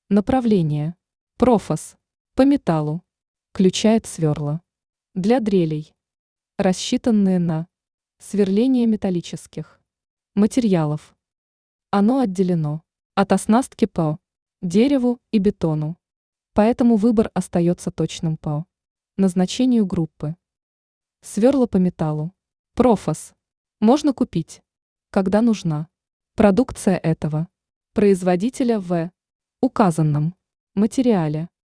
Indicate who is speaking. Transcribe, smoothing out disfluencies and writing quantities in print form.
Speaker 1: Направление. Профас. По металлу. Включает сверла. Для дрелей. Рассчитанные на сверление металлических материалов. Оно отделено от оснастки по дереву и бетону. Поэтому выбор остается точным по назначению группы. Сверла по металлу. Профас. Можно купить, когда нужна. Продукция этого производителя в указанном материале.